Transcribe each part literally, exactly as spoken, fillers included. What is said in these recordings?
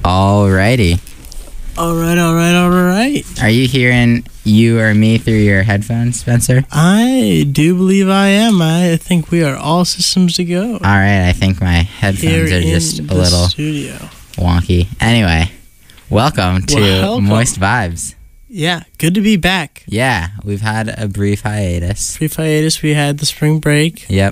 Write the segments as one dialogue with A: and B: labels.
A: Alrighty.
B: All right, all right, all right.
A: Are you hearing you or me through your headphones, Spencer?
B: I do believe I am. I think we are all systems to go.
A: All right, I think my headphones
B: Here
A: are just
B: in
A: a
B: the
A: little
B: studio.
A: wonky. Anyway, welcome to
B: Welcome.
A: Moist Vibes.
B: Yeah, good to be back.
A: Yeah, we've had a brief hiatus.
B: Brief hiatus. We had the spring break.
A: Yep.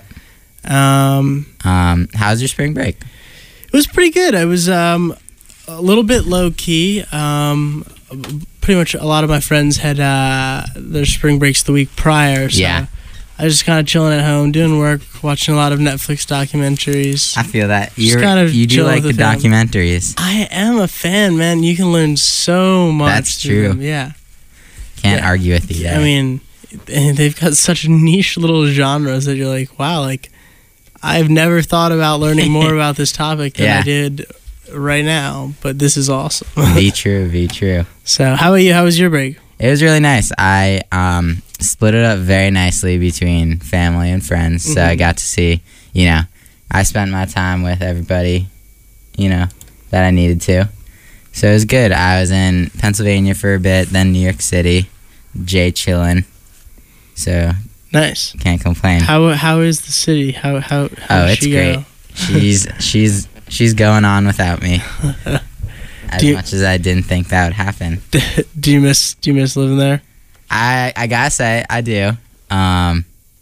B: Um,
A: Um, how's your spring break?
B: it was pretty good. I was um a little bit low key. Um, pretty much a lot of my friends had uh their spring breaks the week prior. So
A: Yeah.
B: I was just kind of chilling at home, doing work, watching a lot of Netflix documentaries.
A: I feel that you're,
B: kind of
A: you do
B: chill
A: like the
B: with the fam.
A: documentaries.
B: I am a fan, man. You can learn so much.
A: That's
B: through
A: true.
B: them. Yeah.
A: Can't
B: Yeah.
A: argue with you there.
B: I mean, and they've got such niche little genres that you're like, wow, like I've never thought about learning more about this topic than
A: Yeah.
B: I did right now, but this is awesome.
A: be true, be true.
B: So, how about you? How was your break?
A: It was really nice. I um, split it up very nicely between family and friends, so I
B: Mhm.
A: got to see, you know, I spent my time with everybody, you know, that I needed to. So it was good. I was in Pennsylvania for a bit, then New York City, Jay chillin'. So
B: Nice.
A: can't complain.
B: How how is the city? How how, how
A: Oh,
B: did
A: it's
B: she
A: great.
B: go?
A: She's she's she's going on without me. As
B: Do you-
A: much as I didn't think that would happen.
B: do you miss do you miss living there?
A: I I gotta say I do, um,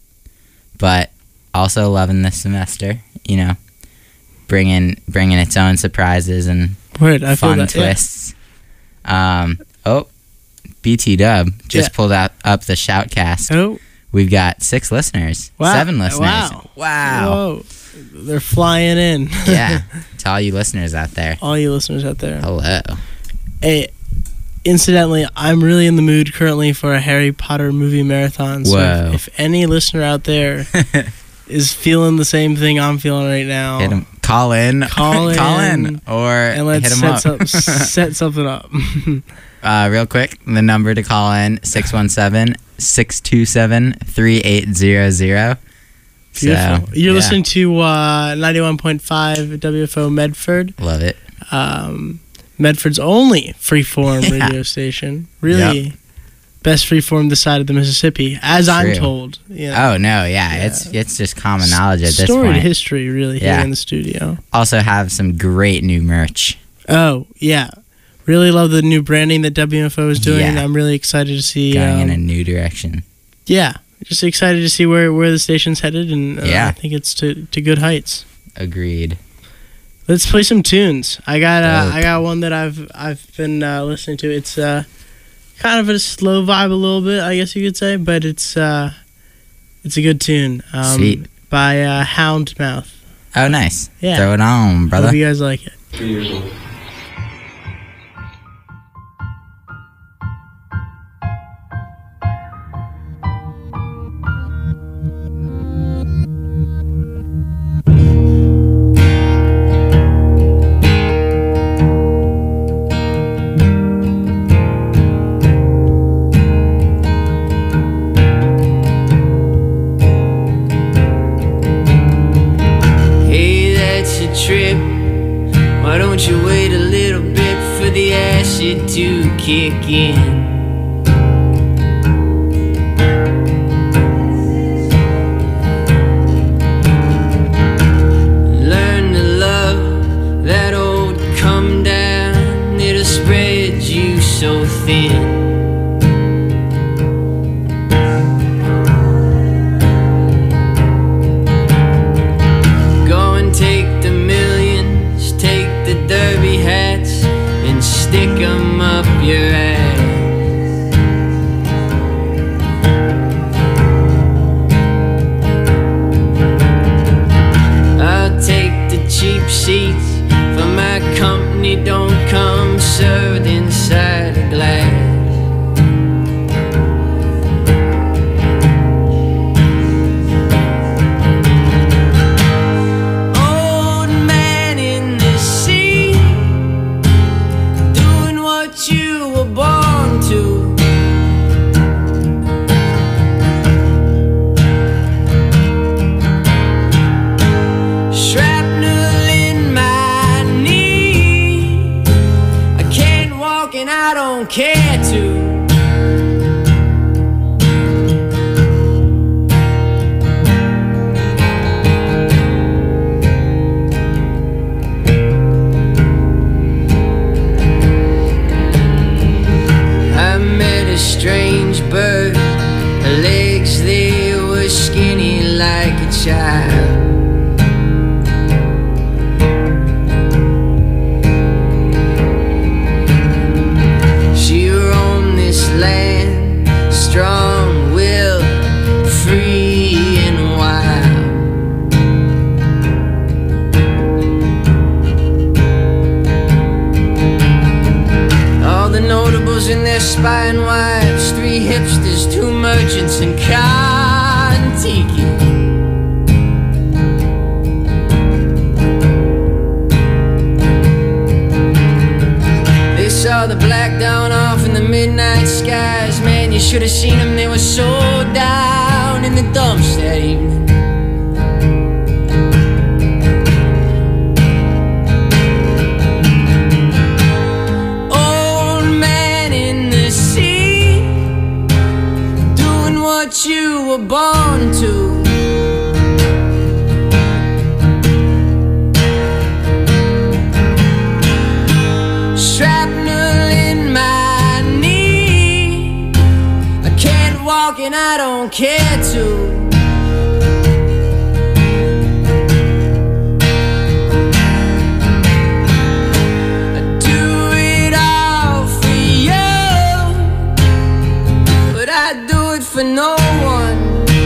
A: but also loving this semester. You know, bringing bringing its own surprises and
B: Word, I feel
A: fun
B: that. yeah.
A: twists. Um, oh, B T Dub just
B: Yeah.
A: pulled out up the Shoutcast.
B: Oh,
A: We've got six listeners,
B: Wow.
A: seven listeners.
B: Wow.
A: Wow.
B: whoa, they're flying in.
A: Yeah, to all you listeners out there,
B: All you listeners out there.
A: hello.
B: Hey, incidentally, I'm really in the mood currently for a Harry Potter movie marathon. So
A: Whoa.
B: if, if any listener out there is feeling the same thing I'm feeling right now,
A: Hit 'em. Call in,
B: Call
A: call
B: in,
A: in, or
B: and let's
A: hit 'em
B: set,
A: up.
B: some, set something up.
A: Uh, real quick, the number to call in, six one seven, six two seven, three eight zero zero.
B: Beautiful.
A: So,
B: You're
A: yeah,
B: listening to uh, ninety-one point five W F O Medford,
A: Love it.
B: um, Medford's only freeform
A: Yeah.
B: radio station. Really, best freeform this side of the Mississippi, as I'm
A: True.
B: told. You know.
A: Oh, no, yeah,
B: Yeah.
A: it's it's just common knowledge at this
B: Storied
A: point.
B: history, really,
A: Yeah.
B: here in the studio.
A: Also have some great new merch.
B: Oh, yeah. Really love the new branding that W F O is doing.
A: Yeah.
B: I'm really excited to see.
A: Going in
B: um,
A: a new direction.
B: yeah, just excited to see where, where the station's headed, and uh,
A: Yeah.
B: I think it's to, to good heights.
A: Agreed.
B: Let's play some tunes. I got uh,
A: Dope.
B: I got one that I've I've been uh, listening to. It's uh, kind of a slow vibe, a little bit, I guess you could say, but it's uh, it's a good tune. Um,
A: Sweet.
B: By uh, Houndmouth.
A: Oh, nice.
B: Yeah.
A: Throw it on, brother.
B: Hope you guys like it.
C: Three years old.
D: Hey, that's a trip. Why don't you wait a little bit for the acid to kick in? Learn to love that old come down. It'll spread you so thin. Go and take the millions, take the derby hats, and stick 'em up your ass. I'll take the cheap seats, for my company don't come served inside a glass. Old man in the sea, doing what you were born to. Shrapnel in my black down off in the midnight skies. Man, you should have seen them, they were so down in the dumps that evening. Old man in the sea, doing what you were born to. And I don't care to. I do it all for you, but I do it for no one.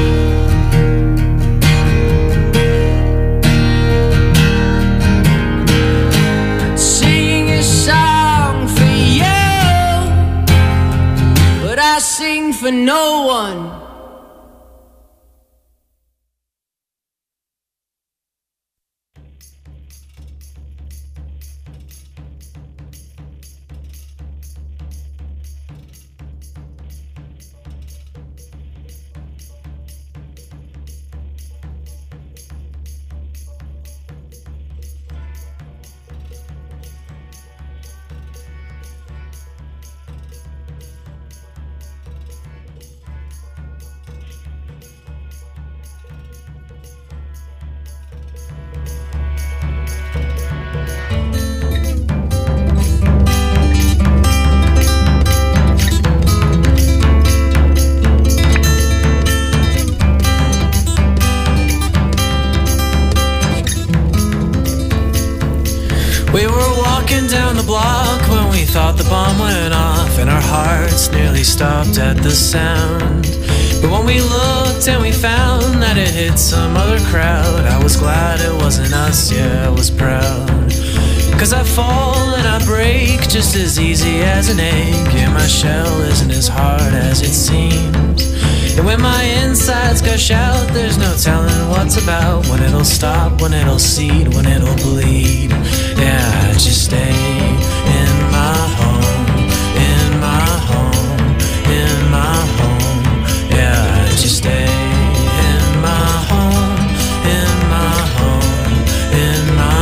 D: I'd sing a song for you, but I sing for no one.
C: We were walking down the block when we thought the bomb went off, and our hearts nearly stopped at the sound. But when we looked and we found that it hit some other crowd, I was glad it wasn't us, yeah, I was proud. Cause I fall and I break just as easy as an egg, yeah, my shell isn't as hard as it seems. And when my insides gush out, there's no telling what's about, when it'll stop, when it'll seed, when it'll bleed. Yeah, I just stay in my home, in my home, in my home. Yeah, I just stay in my home, in my home, in my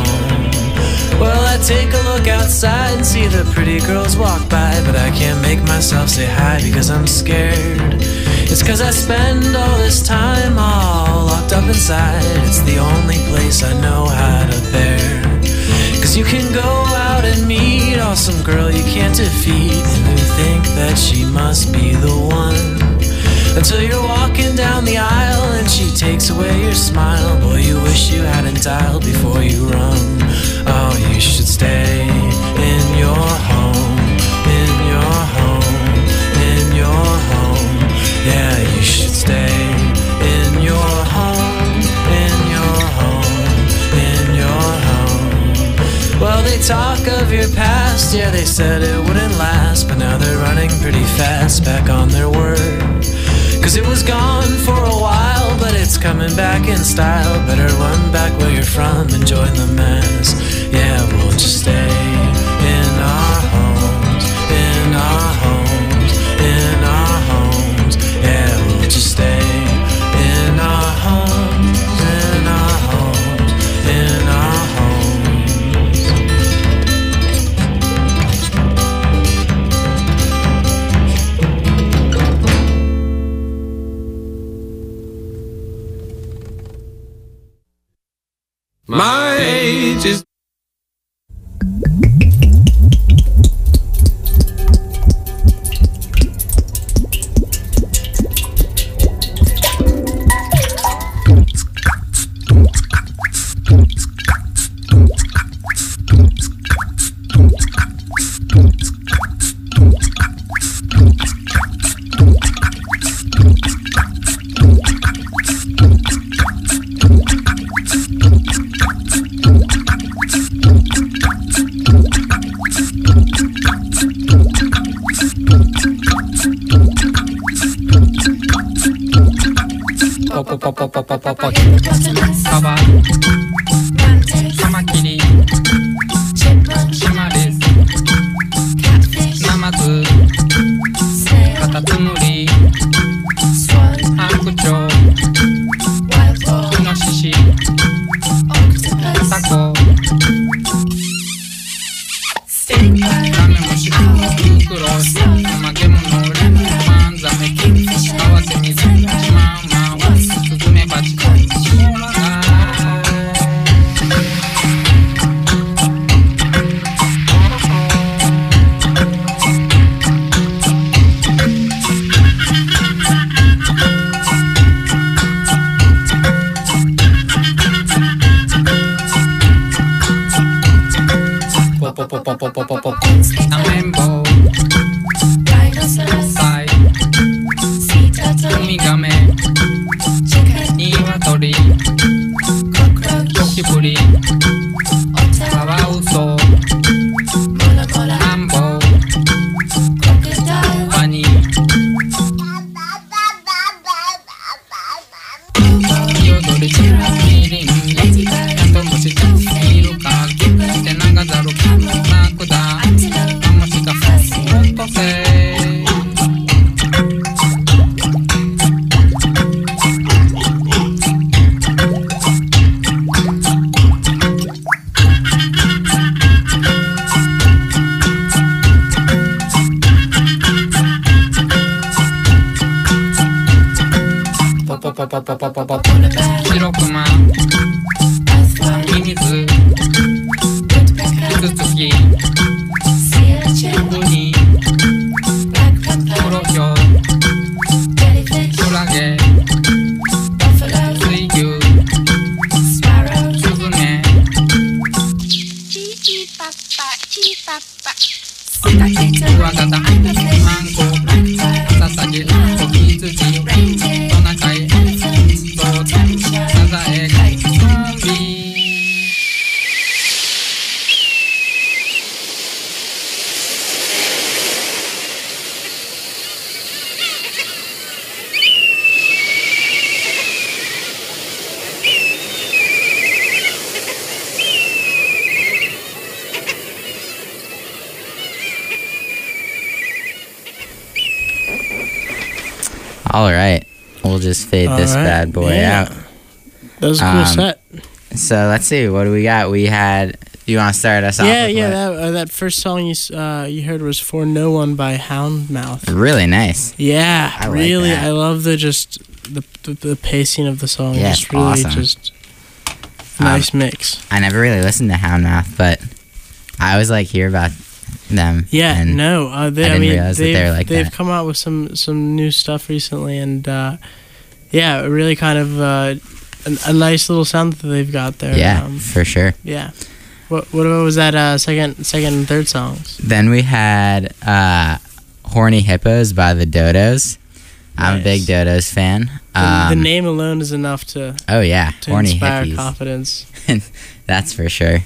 C: home. Well, I take a look outside and see the pretty girls walk by, but I can't make myself say hi because I'm scared. It's cause I spend all this time all locked up inside. It's the only place I know how to bear. Cause you can go out and meet awesome girl you can't defeat, and you think that she must be the one, until you're walking down the aisle and she takes away your smile. Boy, you wish you hadn't dialed before you rung. Oh, you should stay in your home, in your home, in your home. Yeah, you should stay in your home, in your home, in your home. Well, they talk of your past, yeah, they said it wouldn't last, but now they're running pretty fast back on their word. Cause it was gone for a while, but it's coming back in style. Better run back where you're from and join the mass. Yeah, we'll just stay in our homes, in our homes, in our homes. Yeah, we'll just stay in our homes, in our homes, in our homes.
E: My age is
F: Catfish. タコラメもしくクロスまげものりパンザメキ合わせ水ママはスズメバチモラガポポポポポポポポアメンボサイウミガメニワトリゴキブリカワウソマンボワニヨドリキリンカントムシイルカテナガザルラクダカモシカオットセイポポポポポポポポシロクマミミズキツツキウニクロヒョウクラゲ水牛スズメクワガタマンコササギコキツジトナカイゾウサザエゾンビ
A: All right, we'll just fade
B: All
A: this
B: right,
A: bad boy
B: yeah.
A: out.
B: That was a cool
A: Um,
B: set.
A: So let's see, what do we got? We had. You want to start us off?
B: Yeah,
A: with
B: yeah.
A: what?
B: That uh, that first song you s- uh, you heard was "For No One" by Houndmouth.
A: Really nice.
B: Yeah,
A: I like
B: really.
A: that.
B: I love the just the the, the pacing of the song.
A: Yeah,
B: just
A: it's
B: really
A: awesome.
B: just
A: Um,
B: nice mix.
A: I never really listened to Houndmouth, but I always like hear about them.
B: Yeah,
A: and
B: no, uh, they,
A: I
B: I,
A: didn't
B: mean,
A: realize that
B: they've,
A: they were like
B: they've
A: that.
B: come out with some some new stuff recently, and uh, yeah, really kind of uh, a, a nice little sound that they've got there.
A: Yeah,
B: um,
A: for sure.
B: yeah. What what was that uh, second second and third songs?
A: Then we had uh, Horny Hippos by the Dodos. I'm a
B: Nice.
A: big Dodos fan.
B: The,
A: Um,
B: the name alone is enough to
A: Oh, yeah.
B: to
A: Horny
B: inspire
A: Hippies.
B: confidence.
A: That's for sure.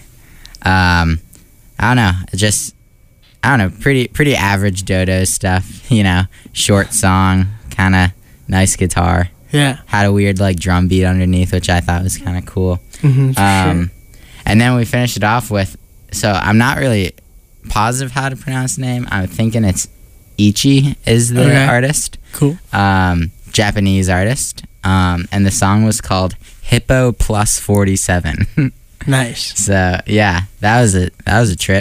A: Um, I don't know. Just, I don't know. Pretty pretty average Dodos stuff. You know, short song, kind of nice guitar.
B: Yeah,
A: Had a weird like drum beat underneath, which I thought was kind of cool.
B: mm-hmm, for
A: Um,
B: sure.
A: And then we finished it off with, so I'm not really positive how to pronounce the name. I'm thinking it's Ichi is the
B: Okay.
A: artist,
B: Cool.
A: um, Japanese artist. Um, and the song was called Hippo Plus forty-seven.
B: Nice.
A: So yeah, that was a that was a trip.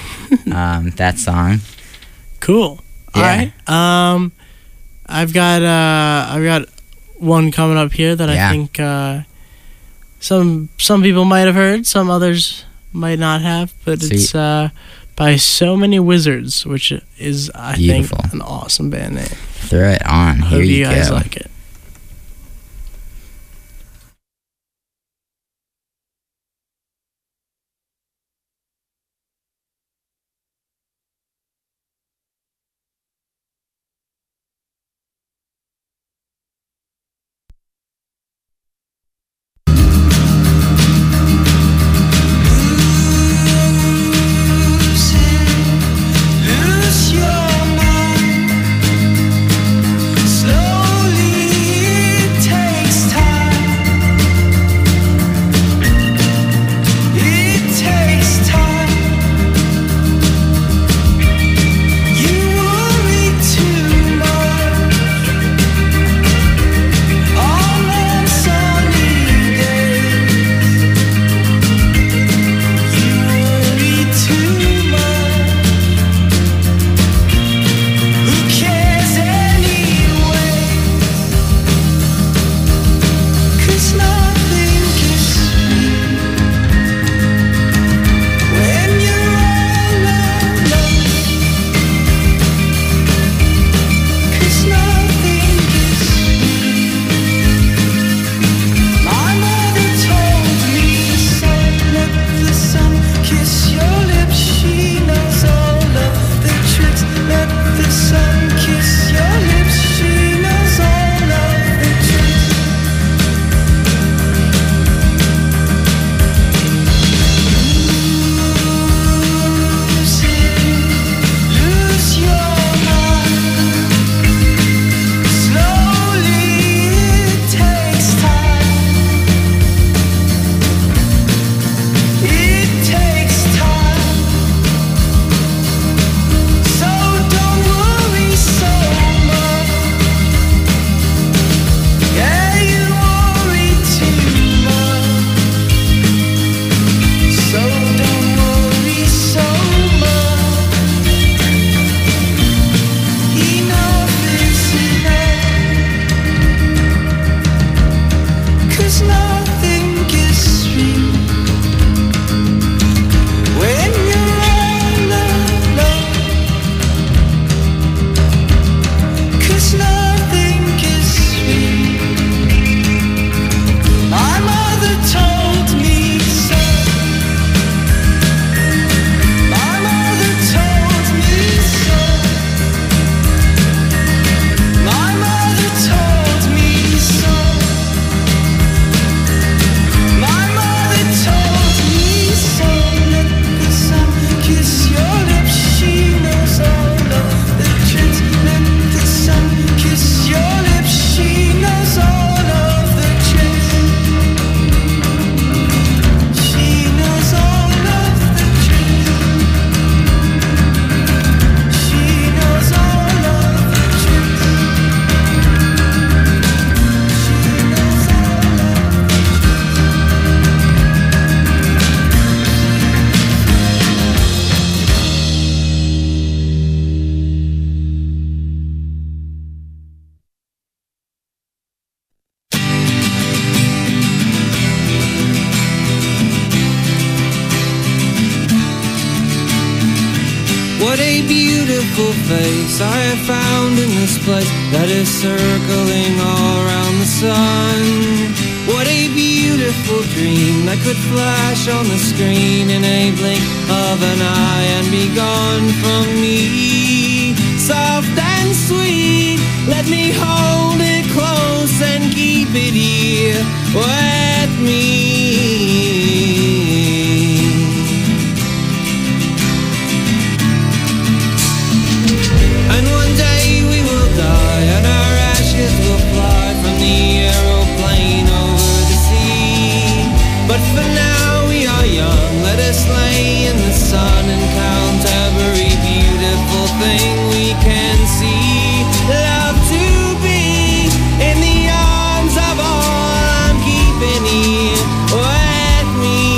A: um, that song.
B: Cool. All
A: Yeah.
B: right. Um, I've got uh, I've got one coming up here that
A: Yeah.
B: I think uh, some some people might have heard, some others might not have, but it's
A: Sweet.
B: uh, by So Many Wizards, which is I
A: Beautiful.
B: think an awesome band name.
A: Throw it on. Here
B: Hope
A: you,
B: you guys
A: go.
B: like it.
C: Lose your mind slowly.
G: What a beautiful face I have found in this place that is circling all around the sun. What a beautiful dream that could flash on the screen in a blink of an eye and be gone from me. Soft and sweet, let me hold it close and keep it here with me. And one day we will die and our ashes will fly from the aeroplane over the sea. But for now we are young, let us lay in the sun and count every beautiful thing we can see. Love to be in the arms of all I'm keeping here with me.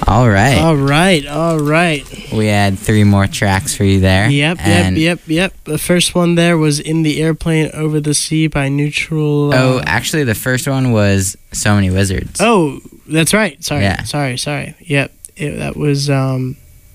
A: All right.
B: All right, all right.
A: We had three more tracks for you there.
B: Yep,
A: and
B: yep, yep, yep. The first one there was In the Airplane Over the Sea by Neutral. Uh,
A: Oh, actually, the first one was So Many Wizards.
B: Oh, that's right. Sorry,
A: Yeah.
B: sorry, sorry. Yep, it, that was um,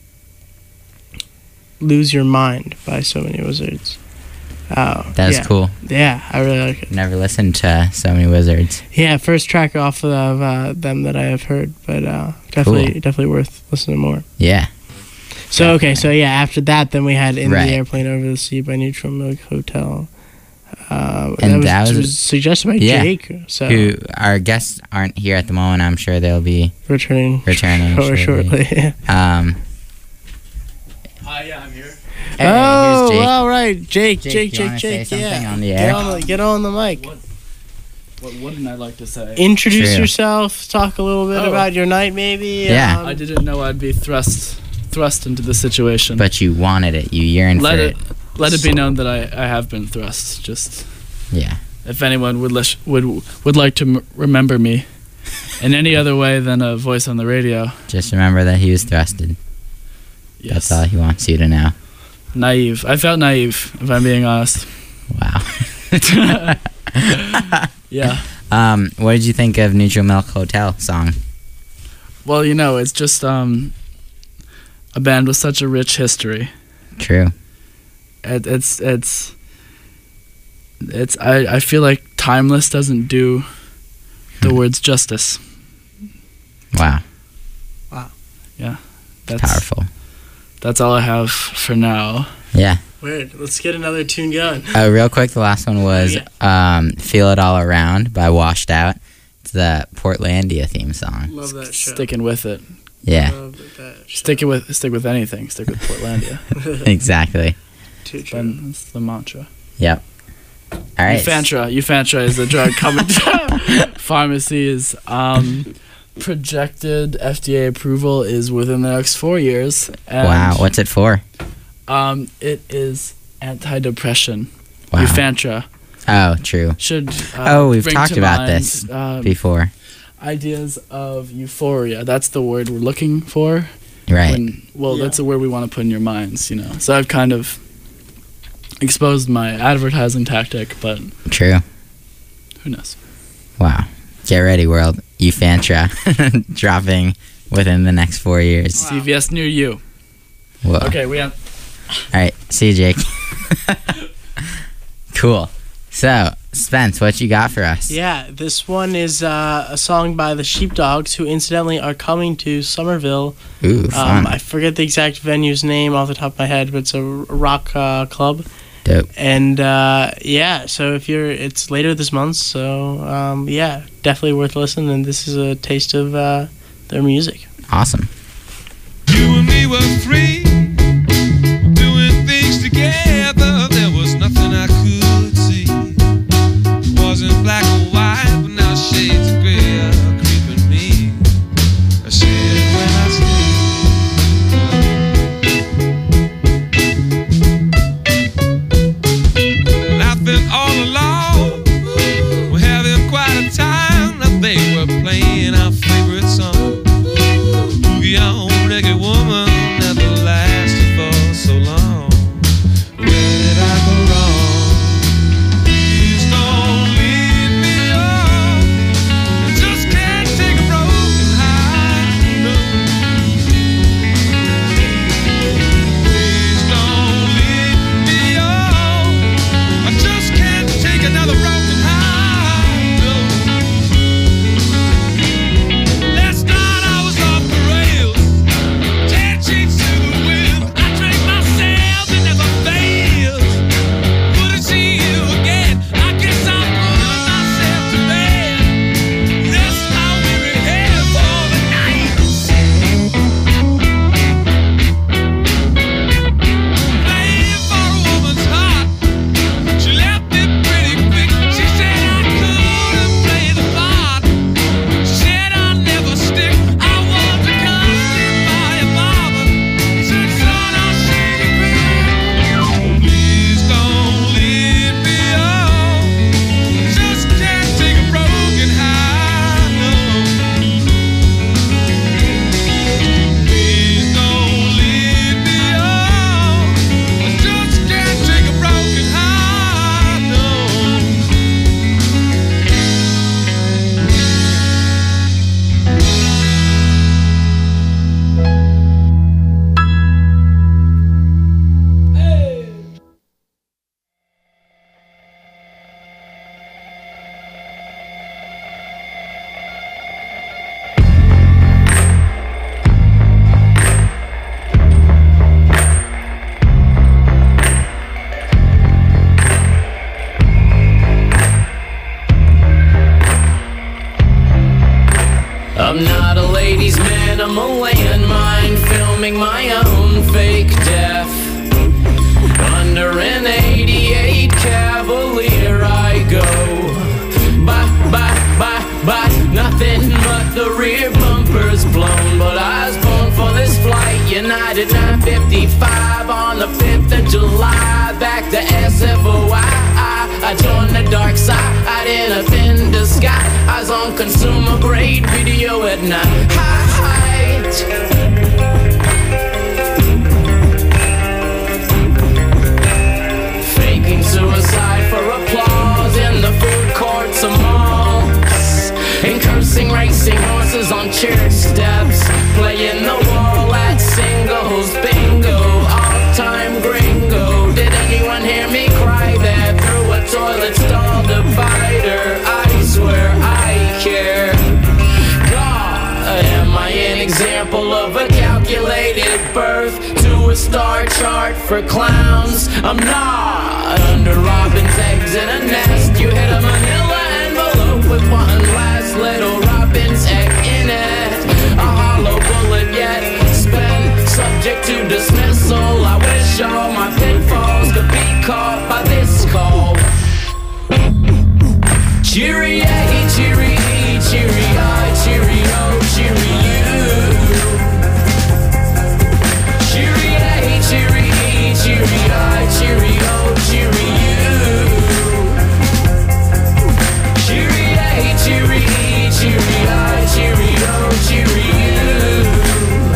B: Lose Your Mind by So Many Wizards. Oh,
A: That was
B: yeah.
A: cool.
B: Yeah, I really like it.
A: Never listened to So Many Wizards.
B: Yeah, first track off of uh, them that I have heard, but uh, definitely,
A: Cool.
B: definitely worth listening more.
A: Yeah.
B: So okay, so yeah, after that, then we had In
A: Right.
B: the Airplane Over the Sea by Neutral Milk Hotel. Uh,
A: And that
B: that was,
A: was-
B: suggested by
A: yeah.
B: Jake. So
A: Who our guests aren't here at the moment. I'm sure they'll be
B: returning,
A: returning
B: shortly.
A: shortly.
B: shortly.
A: Um,
H: Hi, yeah, I'm here.
A: hey,
B: oh,
A: here's Jake.
B: all right, Jake,
A: Jake,
B: Jake,
A: do you
B: Jake,
A: wanna say
B: Jake.
A: something
B: Yeah,
A: on the
B: get
A: air?
B: on the, get on the mic.
H: What, what wouldn't I like to say?
B: Introduce
A: True.
B: yourself. Talk a little bit
H: Oh.
B: about your night, maybe.
A: Yeah.
B: um,
H: I didn't know I'd be thrust thrust into this situation.
A: But you wanted it. You yearned
H: let
A: for
H: it,
A: it.
H: let it be known that I, I have been thrust. Just
A: Yeah.
H: if anyone would lish, would would like to m- remember me in any other way than a voice on the radio.
A: Just remember that he was thrusted.
H: Yes.
A: That's all he wants you to know.
H: Naive. I felt naive, if I'm being honest.
A: Wow.
H: Yeah.
A: Um, what did you think of Neutral Milk Hotel song?
H: Well, you know, it's just um, a band with such a rich history.
A: True.
H: It, it's it's it's. I, I feel like timeless doesn't do the
A: Hmm.
H: words justice.
A: Wow.
H: That's
A: Powerful.
H: That's all I have for now.
A: Yeah.
B: Weird. Let's get another tune going.
A: Uh, real quick, the last one was um, Feel It All Around by Washed Out. It's the Portlandia theme song.
B: Love that show.
H: Sticking with it.
A: Yeah,
B: Love that show.
H: Stick it with stick with anything. Stick with Portlandia.
A: exactly.
B: Too true.
H: Then that's the mantra.
A: Yep. All right.
H: Eufantra. Eufantra is the drug coming to pharmacies. Um, projected F D A approval is within the next four years. And,
A: Wow. What's it for?
H: Um, it is antidepressant.
A: Wow.
H: Eufantra
A: Oh, true.
H: should. Uh,
A: Oh, we've
H: bring
A: talked
H: to
A: about
H: mind,
A: this
H: Um,
A: Before.
H: ideas of euphoria. That's the word we're looking for.
A: Right.
H: When, well,
B: Yeah.
H: that's a word we want to put in your minds, you know. So I've kind of exposed my advertising tactic, but
A: True.
H: who knows?
A: Wow. Get ready, world. Eufantra dropping within the next four years.
H: C V S near you.
A: Whoa.
H: Okay, we have.
A: All right. See you, Jake. Cool. So, Spence, what you got for us?
B: Yeah, this one is uh, a song by the Sheepdogs, who incidentally are coming to Somerville.
A: Ooh, fun.
B: Um, I forget the exact venue's name off the top of my head, but it's a rock uh, club.
A: Dope.
B: And uh, yeah, so if you're, it's later this month, so um, yeah, definitely worth listening. And this is a taste of uh, their music.
A: Awesome.
E: You and me were free, doing things together. There was nothing I could see. It wasn't black or white, but now shades of gray are creeping me. I said when I sleep, laughing all along, we're having quite a time. Now they were playing our favorite song. Boogie on, reggae woman, never lasted for so long. Where did I go wrong?
C: from a landmine, filming my own fake death. Under an eighty-eight Cavalier I go. Bye, bye, bye, bye. Nothing but the rear bumper's blown. But I was born for this flight. United nine fifty-five on the fifth of July. Back to S F O I. I joined the dark side in a thin disguise. I was on consumer grade video at night. Faking suicide for applause in the food courts of malls, and cursing racing horses on church steps, playing the wall at singles bingo, all-time gringo. Did anyone hear me cry that through a toilet stall divider? I swear I care. God, am I an example of a calculated birth to a star chart for clowns? I'm not. Under robin's eggs in a nest, you hit a manila envelope with one last little robin's egg in it. A hollow bullet yet spent, subject to dismissal. I wish all my pitfalls could be caught by this call. Cheery, cheery, cheery, I, cheerio, cheery you. Cheery, cheery, cheery, I, cheerio, cheery you. Cheery, cheery, cheery, I, cheerio, cheery you.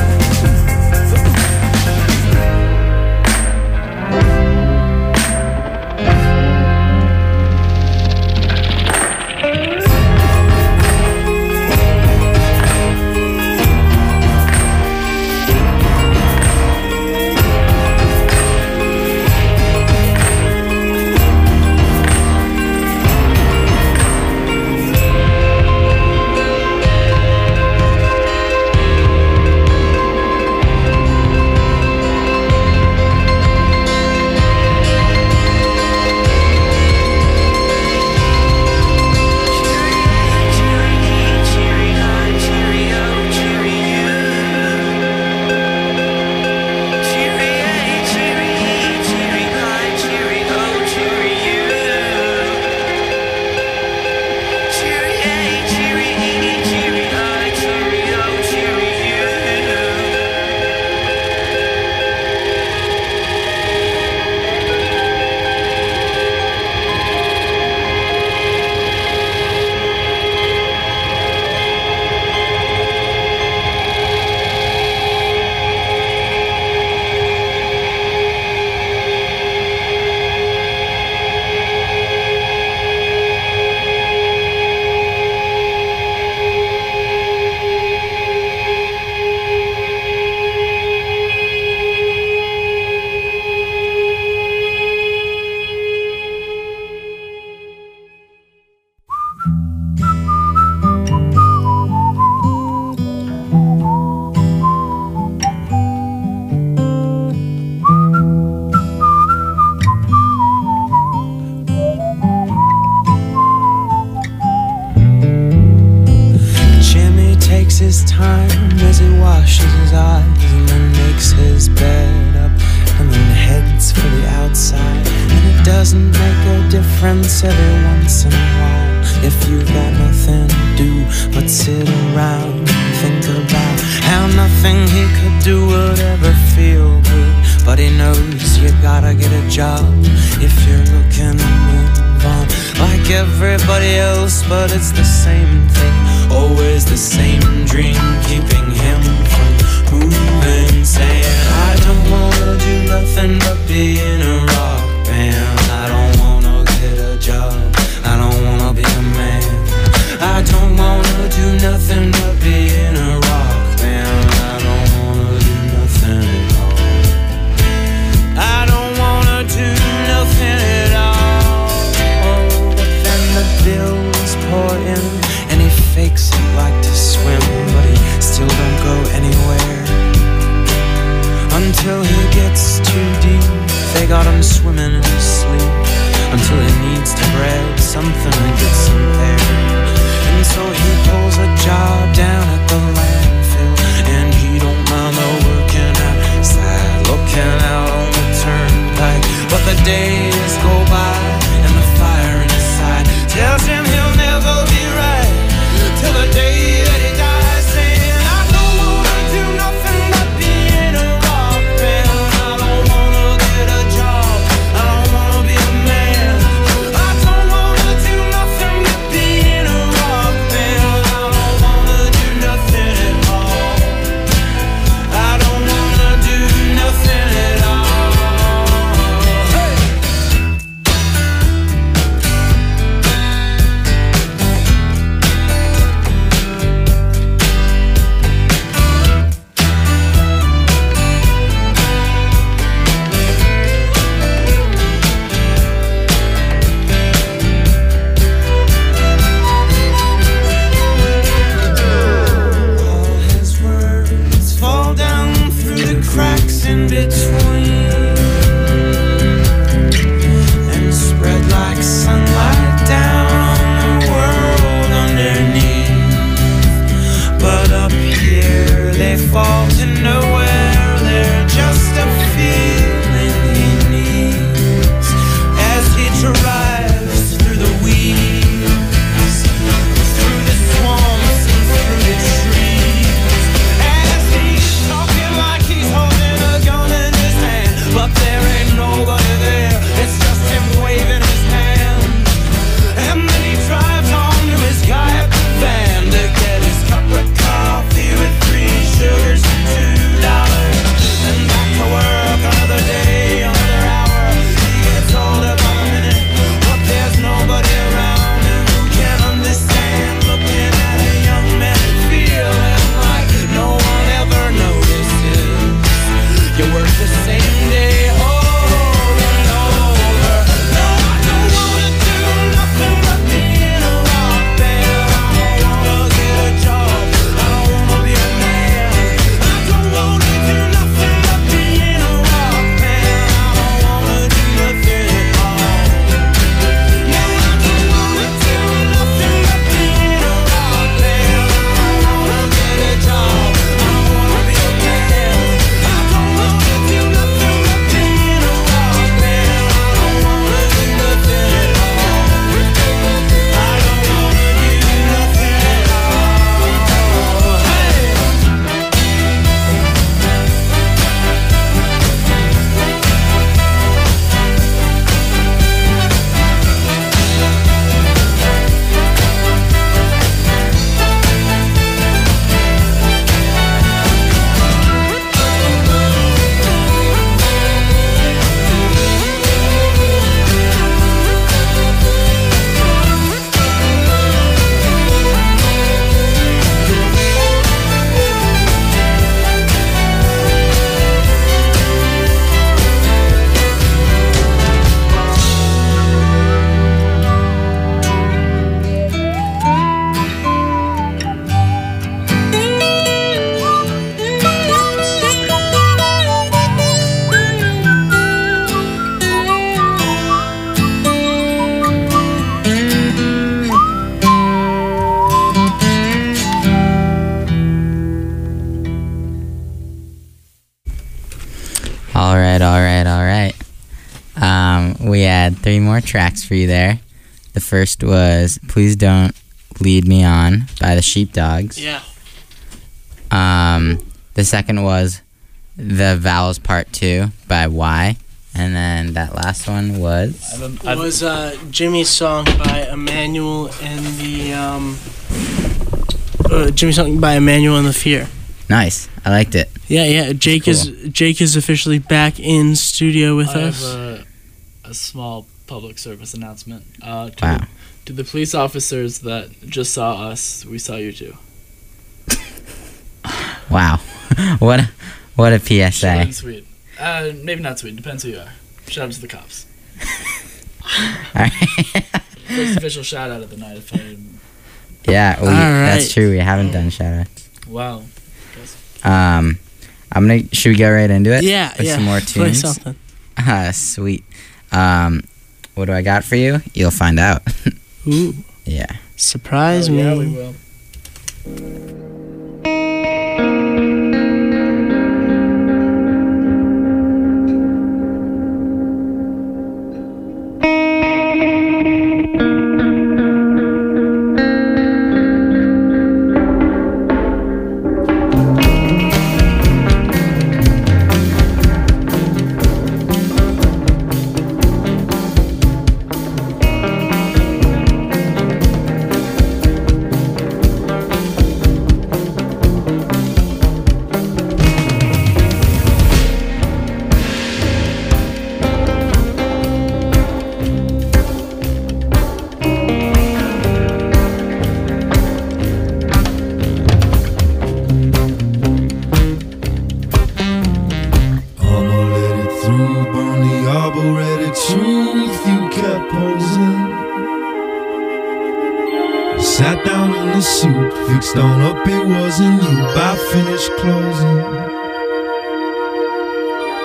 G: His time as he washes his eyes and then makes his bed up and then heads for the outside. And it doesn't make a difference every once in a while if you've got nothing to do but sit around and think about how nothing he could do would ever feel good. But he knows you gotta get a job if you're looking to move on like everybody else, but it's the same thing. Always the same dream keeping him from moving, saying I don't wanna do nothing but be in a rock band. I don't wanna get a job, I don't wanna be a man. I don't wanna do nothing but be in a rock band. I don't wanna do nothing at all. I don't wanna do nothing at all. But then the bills pour in and he fakes it like to swim, but he still don't go anywhere until he gets too deep. They got him swimming in his sleep until he needs to grab something and get some air. And so he pulls a job down at the landfill and
C: in between, and spread like sunlight down on the world underneath. But up here they fall to nowhere, they're just a feeling he needs as he drives through the weeds, through the swamps and through the trees, as he's talking like he's holding a gun in his hand, but there ain't nobody there, it's just him waving his hand. And then he drives on to his kayak van to get his cup of coffee with three sugars and two dollars, and back to work another day, another hour. He gets older by the minute, but there's nobody around him who can understand, looking at a young man feeling like no one ever notices. You work the same day over and over. No, I don't wanna do nothing but be in a rock band. I don't wanna get a job, I don't wanna be a man. I don't wanna do nothing but be in a rock band. I don't wanna do nothing at all. No, I don't wanna do nothing but be in a rock band. I don't wanna get a job, I don't wanna be a man. I don't wanna do nothing but be in a rock band. I don't wanna do nothing at all. I don't wanna do nothing at all. Hey!
A: All right, all right, all right. Um, we had three more tracks for you there. The first was "Please Don't Lead Me On" by the Sheepdogs.
B: Yeah.
A: Um, the second was "The Vowels Part Two" by Y, and then that last one was
H: I don't,
B: It
H: I,
B: was uh, Jimmy's song by Emmanuel and the um, uh, Jimmy's song by Emmanuel and the Fear.
A: nice. I liked it.
B: Yeah, yeah. Jake
A: cool.
B: is Jake is officially back in studio with
H: I
B: us.
H: have a, a small public service announcement. Uh, to,
A: Wow.
H: the, to the police officers that just saw us, we saw you too.
A: Wow, what a, what a P S
H: Short
A: A.
H: and sweet. Uh, maybe not sweet. Depends who you are. Shout out to the cops.
A: All right.
H: First official shout out of the night. If I
A: Yeah, we,
B: All
A: that's
B: right.
A: true. We haven't done shout-outs.
H: wow.
A: Um, I'm gonna. Should we go right into it?
B: Yeah,
A: With
B: yeah.
A: some more
B: Play
A: tunes.
B: something.
A: Ah, sweet. Um, what do I got for you? You'll find out.
B: Ooh,
A: Yeah.
B: surprise
H: Oh,
B: me.
H: yeah, we will.
I: Sat down in the suit, fixed on up, it wasn't you. By finished closing,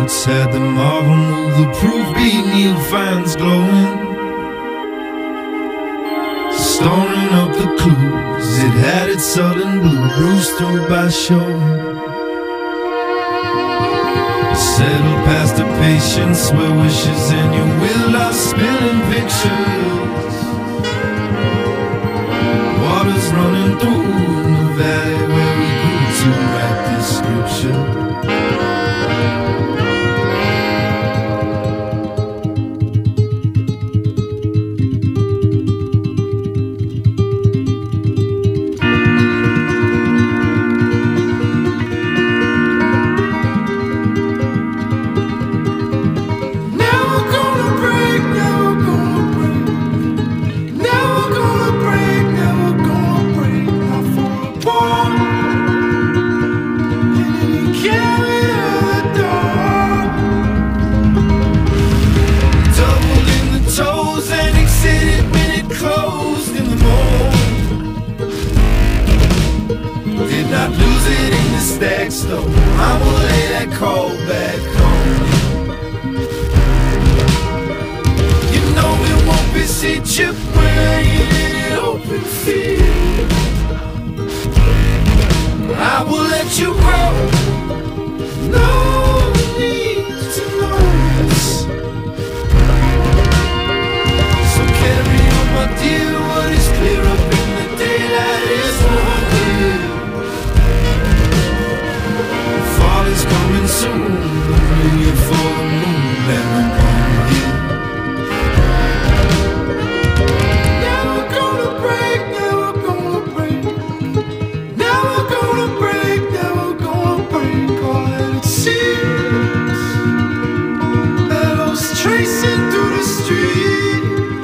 I: outside the marble move, the proof beat Neil finds glowing, storing up the clues. It had its southern blue, bruised through by showing. Settle past the patience where wishes and your will are spilling pictures. Water's running through the valley where we grew to write this scripture. I will lay that call back home. You know it won't be secret when in an open field. I will let you grow. No need to know this. So carry on, my dear. What is clear up in the daylight is more clear. Fall is coming soon. Bring it for the moon. Let me come here. Never gonna break, never gonna break. Never gonna break, never gonna break. All that it seems. Meadows tracing through the street.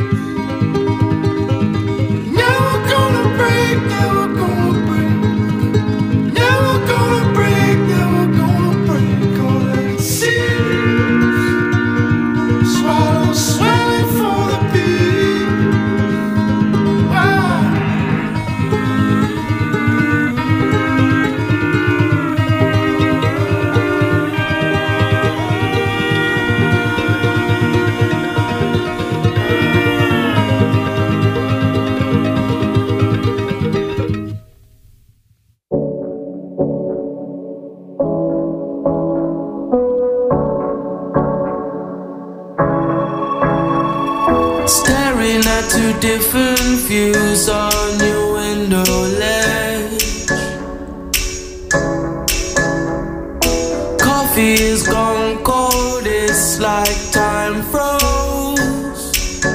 I: Never gonna break, never gonna break. Never gonna break, never gonna break. All that it seems. Swallows swelling for the beat. Wow.
C: Staring at two different views on your window ledge. Coffee is gone cold, it's like time froze.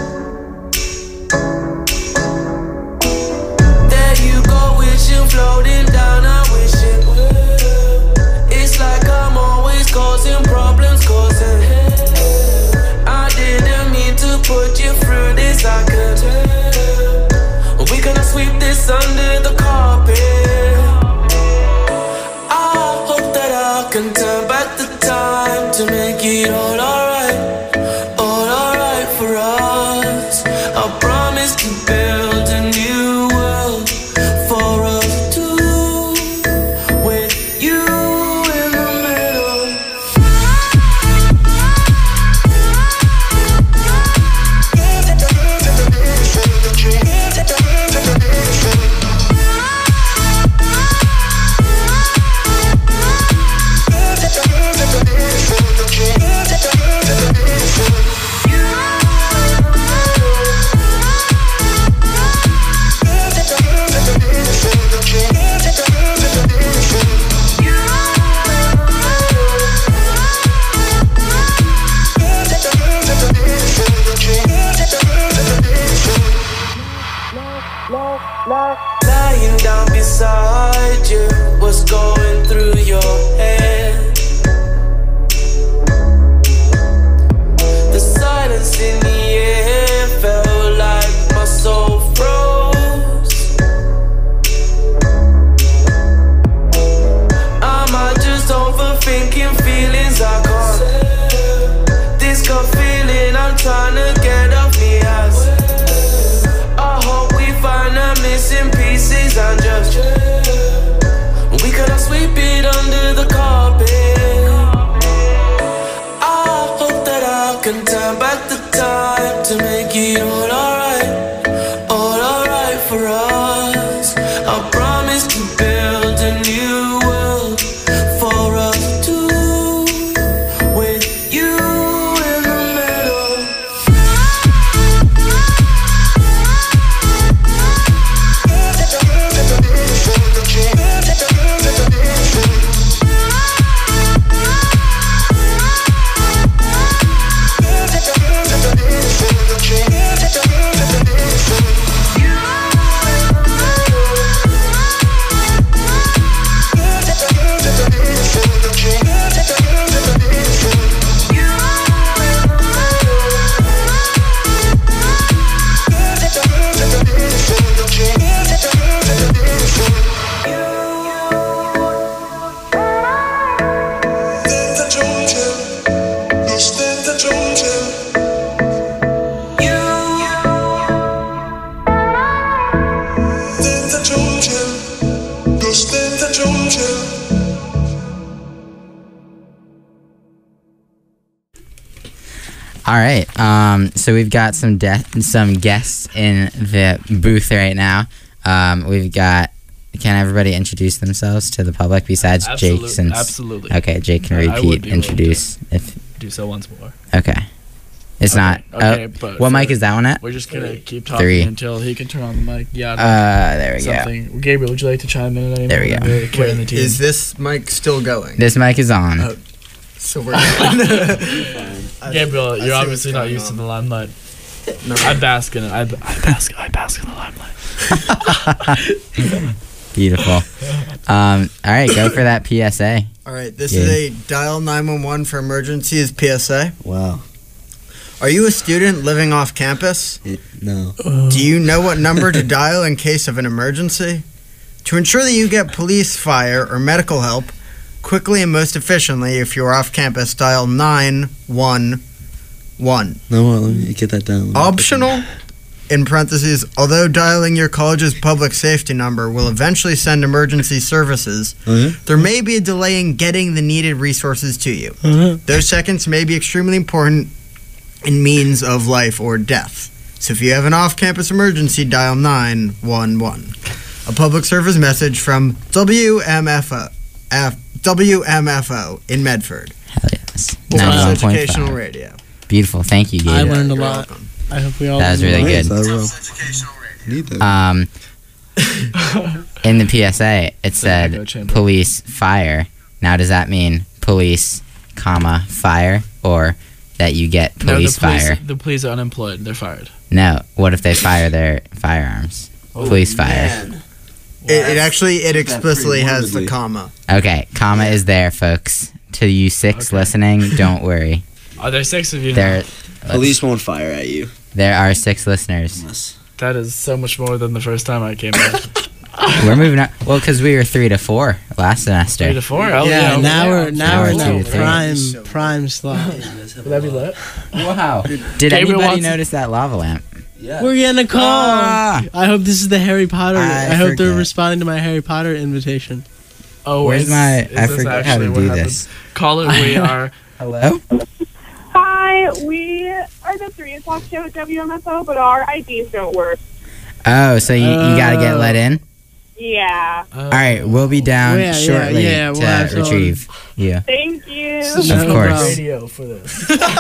C: There you go, wishing, floating down, I wish it would. It's like I'm always causing problems, causing I didn't mean to put you through this, I could tell. We gonna sweep
A: All right. Um, so we've got some de- some guests in the booth right now. Um, we've got. Can everybody introduce themselves to the public besides
H: Absolute-
A: Jake? Since
H: absolutely.
A: Okay, Jake can
H: I- I would
A: repeat.
H: be willing
A: Introduce if.
H: Do so once more.
A: Okay. It's
H: Okay,
A: not.
H: okay,
A: oh,
H: but
A: what
H: for-
A: mic is that one at?
H: We're just gonna keep talking
A: Three.
H: until he can turn on the mic. Yeah.
A: Uh, there we go.
H: something. Gabriel, would you like to chime in at any
A: There we
H: moment?
A: go.
H: Really carrying the team.
J: Is this mic still going?
A: This mic is on.
J: Oh, so we're.
H: Gabriel,
J: I
H: you're
J: see
H: obviously
J: what's
H: not
J: going
H: used to
J: on.
H: the limelight.
J: No.
H: I bask in it. I, I bask. I bask in the limelight.
A: Beautiful. Um, all right, go for that P S A.
J: All right, this
A: Yeah.
J: is a dial nine one one for emergencies P S A.
K: Wow.
J: Are you a student living off campus?
K: It, no.
J: Do you know what number to dial in case of an emergency? To ensure that you get police, fire, or medical help quickly and most efficiently, if you're off campus, dial nine one one.
K: No, well, let me get that down.
J: Optional, in parentheses, although dialing your college's public safety number will eventually send emergency services,
K: Oh, yeah?
J: there may be a delay in getting the needed resources to you. Those seconds may be extremely important in means of life or death. So if you have an off-campus emergency, dial nine one one. A public service message from W M F O, F, W M F O in Medford.
A: Hell yes.
J: Women's
A: ninety-one point five.
J: Educational Radio.
A: Beautiful. Thank you,
B: I
A: Gabe.
B: learned a
J: You're
B: lot.
J: welcome.
B: I hope we all.
A: That was
B: learned a
A: really
B: lot.
A: good.
K: Nice, I will. Need that.
A: Um, in the P S A, it
H: echo
A: said
H: chamber.
A: police, fire. Now, does that mean police, comma, fire, or that you get
H: No,
A: police,
H: the police,
A: fire?
H: the police are unemployed. They're fired.
A: No. What if they fire their firearms? Police fire.
J: It, it actually, it explicitly has the
K: remarkably.
J: comma.
A: Okay, comma is there, folks. To you six
H: Okay.
A: listening, don't worry.
H: Are there six of you?
A: There,
H: Now?
K: Police won't fire at you.
A: there are six listeners.
K: Unless.
H: That is so much more than the first time I came in.
A: We're moving on. Well, because we were three to four last semester.
H: Three to four. Oh,
B: Yeah,
H: yeah.
B: now
H: yeah.
B: we're now
A: Now
B: we're
A: we're
B: in
A: two
B: that
A: to three.
B: prime prime slot.
H: Would that be lit?
A: Wow. Did
H: Gabriel
A: anybody
H: wants-
A: notice that lava lamp?
K: Yeah.
B: We're getting a call.
A: Ah.
B: I hope this is the Harry Potter.
A: I
B: I, hope they're
A: forget.
B: responding to my Harry Potter invitation.
H: Oh,
A: Where's
H: is-
A: my?
H: is
A: I
H: this
A: forget how
H: actually
A: to
H: what
A: do
H: happened?
A: this.
H: Caller, we are.
A: Hello?
L: Hi, we are the three o'clock show at W M F O, but our I Ds don't work.
A: Oh, so you, you gotta get let in?
L: Yeah.
H: Uh,
A: All right, we'll be down
B: Yeah, yeah,
A: shortly
B: yeah, we'll
A: to
B: have someone-
A: retrieve you.
L: Thank you.
B: No
A: Of course.
B: problem.
H: radio for this.
A: Um,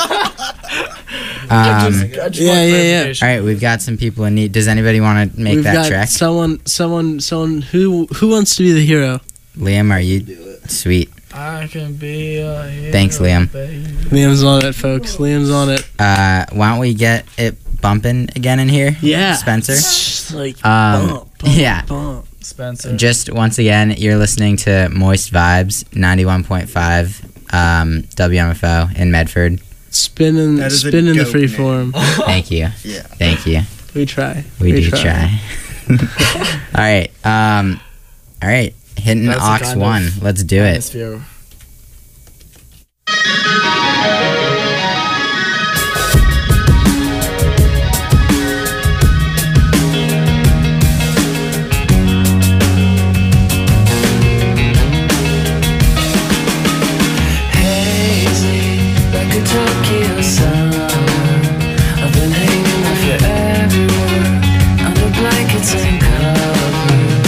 H: I just, I just
B: Yeah,
H: want
B: yeah, yeah.
H: clarification.
A: all right, we've got some people in need. Does anybody want to make
B: We've
A: that
B: got
A: trek?
B: someone, someone, someone who who wants to be the hero.
A: Liam, are you sweet?
H: I can be a hero,
A: Thanks, Liam.
H: baby.
B: Liam's on it, folks. Liam's on it.
A: Uh, why don't we get it bumping again in here?
B: Yeah,
A: Spencer.
B: Just like
A: Um,
B: bump, bump,
A: yeah.
B: bump.
H: Spencer.
A: Just once again, you're listening to Moist Vibes ninety-one point five um, W M F O in Medford.
B: Spinning,
J: That is a
B: spinning the
J: dope
B: free
J: name.
B: form.
A: Thank you.
J: Yeah.
A: Thank you.
B: We try.
A: We, do try. all right. Um, all right. Hitting
H: That's a
A: Aux
H: kind
A: one.
H: of
A: Let's do it.
H: Atmosphere.
C: Hazy, like a Tokyo summer. I've been hanging off you everywhere, under blankets and covers.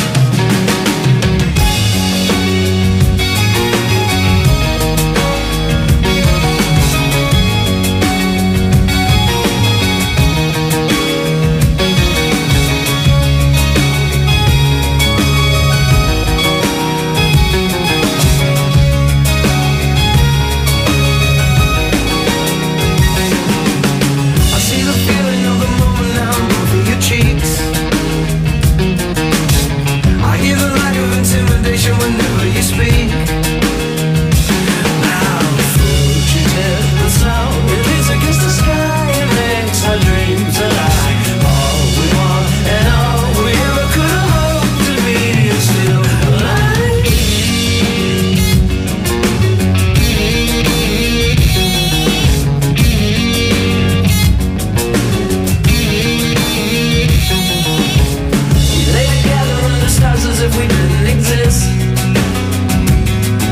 C: I see the feeling of the moment now moving your cheeks. I hear the lack of intimidation whenever you speak. Now the fugitive, the sound it leads against the sky and makes our dreams alive. All we want and all we ever could have hoped to be is still alive. We lay together under stars as if we didn't exist.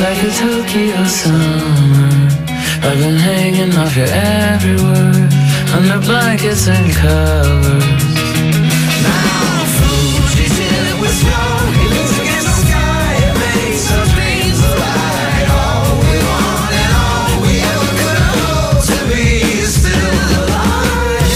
C: like a Tokyo summer. I've been hanging off your every word, under blankets and covers. Now Fuji chilling with snow, it looks against the sky, it makes our dreams alive. All we want and all we ever could hope to be is still alive.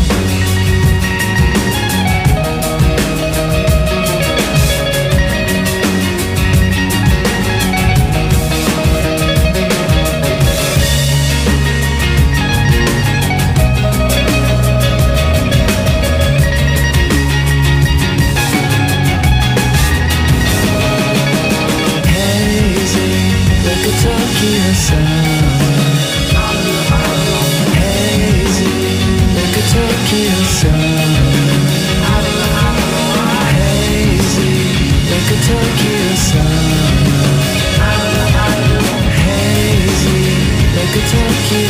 C: Tokyo summer, hazy like a Tokyo summer, hazy like a Tokyo summer, hazy like a Tokyo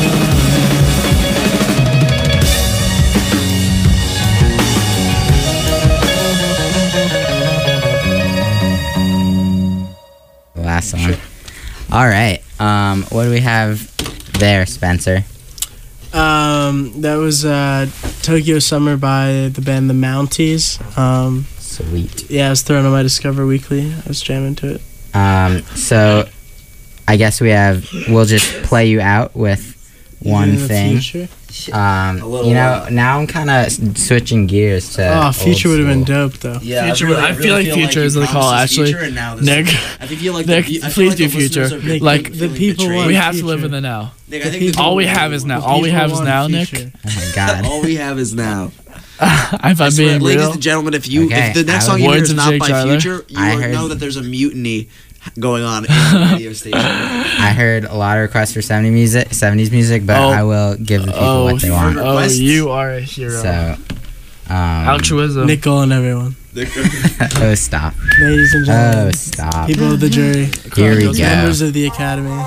A: The last song. All right. Um, what do we have there, Spencer?
B: Um, that was uh, Tokyo Summer by the band The Mounties. Um,
A: Sweet.
B: Yeah, I was throwing on my Discover Weekly. I was jamming to it.
A: Um, so I guess we have. We'll just play you out with one
B: Even in the
A: thing.
B: future?
A: Um,
K: little,
A: you know,
K: uh,
A: now I'm kind of switching gears to.
B: Oh,
A: old
B: Future would have been
A: school.
B: dope, though.
K: Yeah,
H: Future,
K: I, really,
H: I feel like
K: really
H: Future
K: you
H: is the call,
K: promised us
H: actually.
K: Future, and now this
H: Nick,
K: is, I feel like
H: Nick,
K: the, I feel
H: please
K: like
H: do
K: the listeners
H: Future.
K: are being
H: Like,
K: feeling
B: the people
K: betrayed.
B: want
H: we have to
B: Future.
H: live in the now.
K: Nick, I
B: the
K: think the
B: people-
H: All we have is now.
B: The
H: All we
B: people
H: have is
B: want
H: now, Nick.
B: Future.
A: Oh my god.
K: all we have is now.
H: if I'm
K: I swear,
H: being
K: ladies
H: real.
K: and gentlemen, if you
A: Okay,
K: if the next
A: I
K: song
A: would-
K: you hear
H: Words
K: is
H: of
K: not
H: Jake
K: by
H: Tyler.
K: Future, you
A: I
K: will
A: heard-
K: know that there's a mutiny going on in the radio station.
A: I heard a lot of requests for seventies music, seventies music, but
H: Oh.
A: I will give the people
H: Oh,
A: what they want.
H: oh,
K: Requests?
H: you are a hero.
A: So, um,
H: Altruism.
B: Nickel and everyone.
A: oh stop!
B: Ladies and
A: Oh
B: gentlemen.
A: stop!
B: People of the jury.
A: Here we go.
B: Members of the Academy.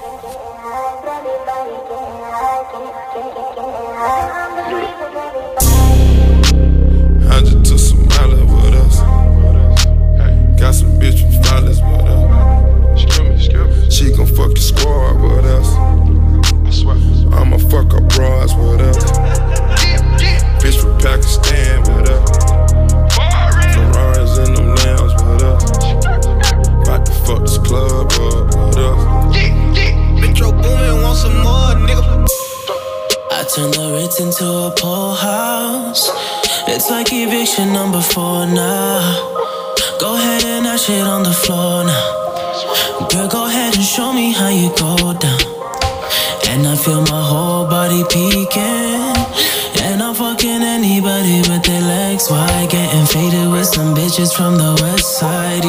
I: I just took some mileage with us. Got some bitch from Flawless with us. She gon' fuck the squad with us. I'ma fuck up bras with us. Bitch from Pakistan with us. Ferraris in them lambs with us. About to fuck this club up with us.
C: Metro Boomin want some more, nigga. I turn the Ritz into a pool house. It's like eviction number four now. Go ahead and that shit on the floor now. Girl, go ahead and show me how you go down. And I feel my whole body peeking. And I'm fucking anybody with their legs wide. Getting faded with some bitches from the west side.